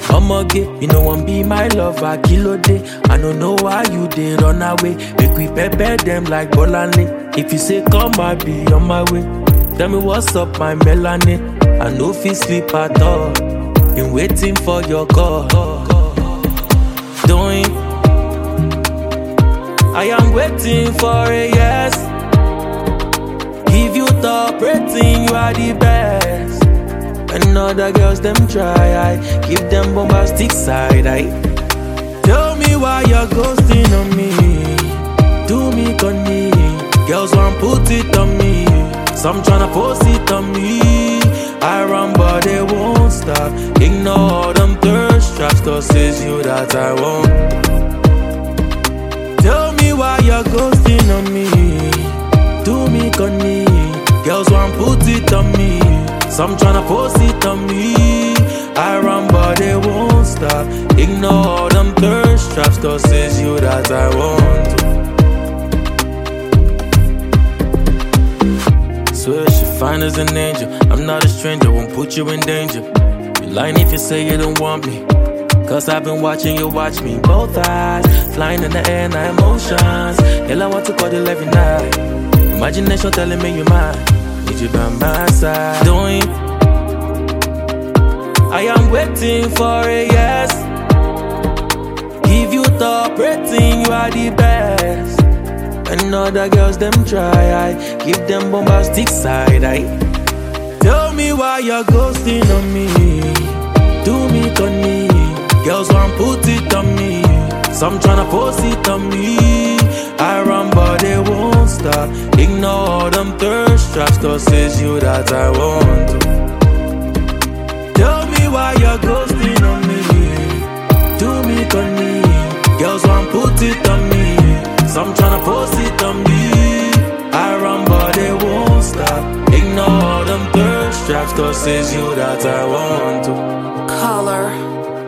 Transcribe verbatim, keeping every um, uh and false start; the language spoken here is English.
I'ma get, you know, one be my lover, kilo day. I don't know why you did run away. Make we pepper them like Bolande. If you say come, I be on my way. Tell me what's up, my melanin. I know if you sleep at all. Been waiting for your call. Doing, I am waiting for a yes. Give you top rating, you are the best. And other girls, them try, I give them bombastic side, I tell me why you're ghosting on me. Do me conny. Girls want put it on me. Some tryna post it on me. I run but they won't stop. Ignore them thirst traps, cause it's you that I want. Tell me why you're ghosting on me. Do me conny. Girls want put it on me. Some tryna post it on me. I run but they won't stop. Ignore them thirst traps, cause it's you that I want. Swear she fine as an angel. I'm not a stranger, won't put you in danger. You lying if you say you don't want me. Cause I've been watching you watch me. Both eyes, flying in the air, my emotions. Girl, I want to cuddle every night. Imagination telling me you're mine. Need you by my side. Doing, I am waiting for a yes. Give you top rating, you are the best. And other girls, them try, I give them bombastic side, I tell me why you're ghosting on me. Do me conny. Girls want put it on me. Some tryna post it on me. I run but they won't stop. Ignore them thirst traps, cause it's you that I want. Tell me why you're ghosting on me. Do me conny. Girls want put it on me. Some tryna post it on me. I run but they won't stop. Ignore them thirst traps, cause it's you that I want to. Color.